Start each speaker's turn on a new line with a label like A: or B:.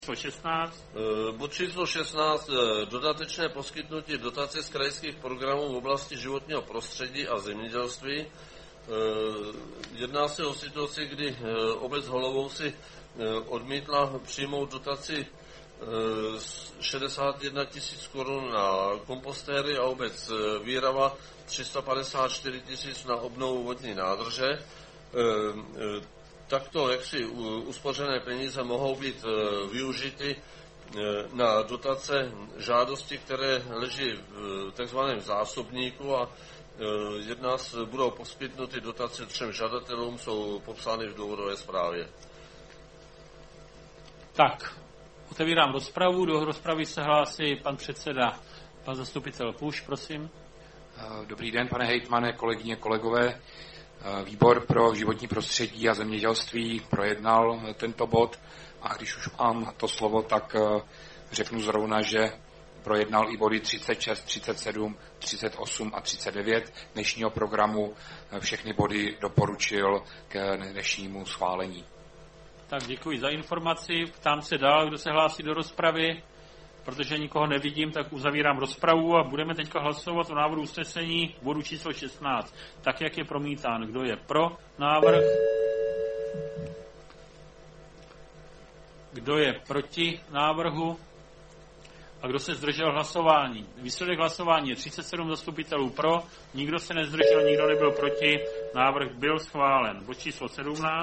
A: 16.
B: Bod číslo 16. Dodatečné poskytnutí dotace z krajských programů v oblasti životního prostředí a zemědělství. Jedná se o situaci, kdy obec Holovouci odmítla přijmout dotaci 61 000 korun na kompostéry a obec Výrava 354 000 na obnovu vodní nádrže. Takto jaksi uspořené peníze mohou být využity na dotace žádosti, které leží v takzvaném zásobníku a budou poskytnuty dotace 3 žadatelům, jsou popsány v důvodové zprávě.
A: Tak, otevírám rozpravu. Do rozpravy se hlásí pan předseda, pan zastupitel Puš, prosím.
C: Dobrý den, pane hejtmane, kolegyně, kolegové. Výbor pro životní prostředí a zemědělství projednal tento bod a když už mám to slovo, tak řeknu zrovna, že projednal i body 36, 37, 38 a 39 dnešního programu. Všechny body doporučil k dnešnímu schválení.
A: Tak děkuji za informaci. Ptám se dál, kdo se hlásí do rozpravy. Protože nikoho nevidím, tak uzavírám rozpravu a budeme teď hlasovat o návrhu usnesení bodu číslo 16, tak jak je promítán. Kdo je pro návrh? Kdo je proti návrhu? A kdo se zdržel hlasování? Výsledek hlasování je 37 zastupitelů pro, nikdo se nezdržel, nikdo nebyl proti, návrh byl schválen. Bod číslo 17.